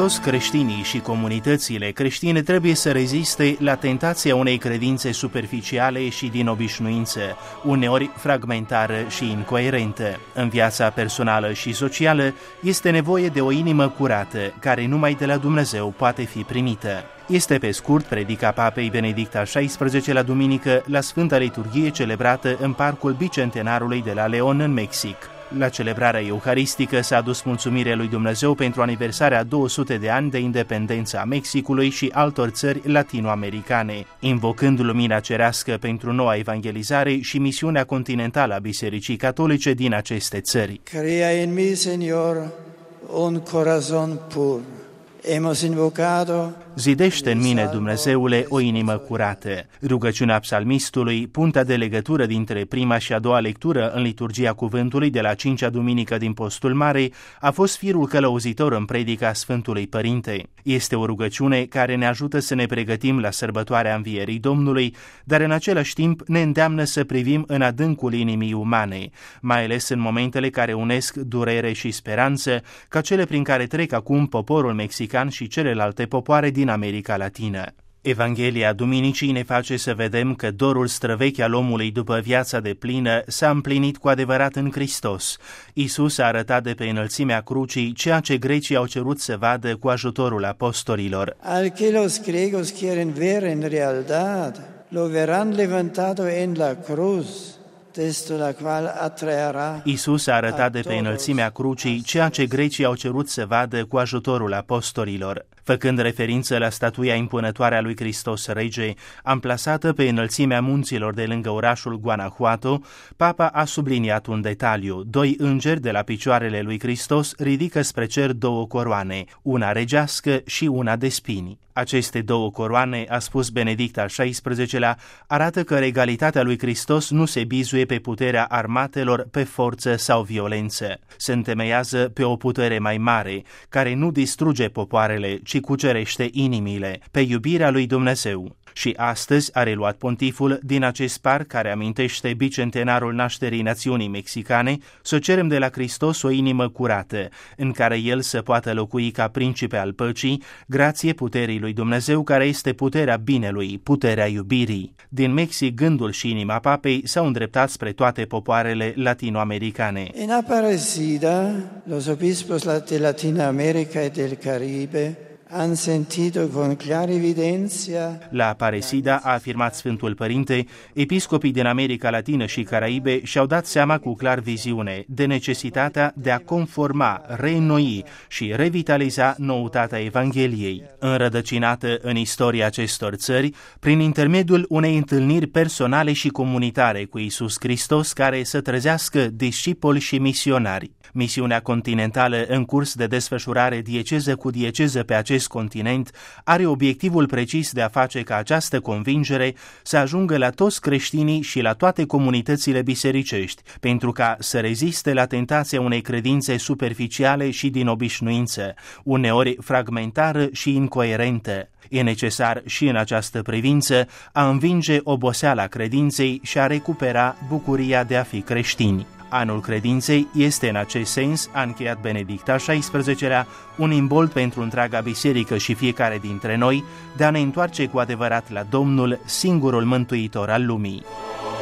toți creștinii și comunitățile creștine trebuie să reziste la tentația unei credințe superficiale și din obișnuință, uneori fragmentară și incoerentă. În viața personală și socială este nevoie de o inimă curată, care numai de la Dumnezeu poate fi primită. Este pe scurt predica Papei Benedict al XVI-lea duminică la Sfânta Liturghie celebrată în Parcul Bicentenarului de la León, în Mexic. La celebrarea euharistică s-a adus mulțumire lui Dumnezeu pentru aniversarea a 200 de ani de independență a Mexicului și altor țări latinoamericane, invocând lumina cerească pentru noua evangelizare și misiunea continentală a Bisericii Catolice din aceste țări. Crea en mi, Señor, un corazón pur. Hemos invocado. Zidește în mine, Dumnezeule, o inimă curată. Rugăciunea psalmistului, puntea de legătură dintre prima și a doua lectură în liturgia cuvântului de la 5-a duminică din Postul Mare, a fost firul călăuzitor în predica Sfântului Părinte. Este o rugăciune care ne ajută să ne pregătim la sărbătoarea Învierii Domnului, dar în același timp ne îndeamnă să privim în adâncul inimii umane, mai ales în momentele care unesc durere și speranță, ca cele prin care trec acum poporul mexican și celelalte popoare din America Latină. Evanghelia Duminicii ne face să vedem că dorul străvechi al omului după viața deplină s-a împlinit cu adevărat în Hristos. Iisus a arătat de pe înălțimea crucii ceea ce grecii au cerut să vadă cu ajutorul apostolilor. Al que los griegos quieren ver en realidad, lo verán levantado en la cruz. Iisus a arătat de pe înălțimea crucii ceea ce grecii au cerut să vadă cu ajutorul apostolilor. Făcând referință la statuia impunătoare a lui Hristos Rege, amplasată pe înălțimea munților de lângă orașul Guanajuato, Papa a subliniat un detaliu. 2 îngeri de la picioarele lui Hristos ridică spre cer 2 coroane, una regească și una de spini. Aceste 2 coroane, a spus Benedict al XVI-lea, arată că regalitatea lui Hristos nu se bizuie pe puterea armatelor, pe forță sau violență. Se întemeiază pe o putere mai mare, care nu distruge popoarele, ci cucerește inimile, pe iubirea lui Dumnezeu. Și astăzi a reluat pontiful din acest parc care amintește bicentenarul nașterii națiunii mexicane, să cerem de la Hristos o inimă curată, în care El să poată locui ca principe al păcii, grație puterii lui Dumnezeu, care este puterea binelui, puterea iubirii. Din Mexic, gândul și inima papei s-au îndreptat spre toate popoarele latinoamericane. En Aparecida, los obispos de Latinoamérica y del Caribe han sentido con clarividencia. La Aparecida, a afirmat Sfântul Părinte, episcopii din America Latină și Caraibe și-au dat seama cu clar viziune de necesitatea de a conforma, reînnoi și revitaliza noutatea Evangheliei, înrădăcinată în istoria acestor țări, prin intermediul unei întâlniri personale și comunitare cu Iisus Hristos, care să trezească discipoli și misionari. Misiunea continentală în curs de desfășurare dieceză cu dieceză pe acest continent are obiectivul precis de a face ca această convingere să ajungă la toți creștinii și la toate comunitățile bisericești, pentru ca să reziste la tentația unei credințe superficiale și din obișnuință, uneori fragmentară și incoerentă. E necesar și în această privință a învinge oboseala credinței și a recupera bucuria de a fi creștini. Anul credinței este în acest sens, a încheiat Benedict al XVI-lea, un imbold pentru întreaga biserică și fiecare dintre noi de a ne întoarce cu adevărat la Domnul, singurul mântuitor al lumii.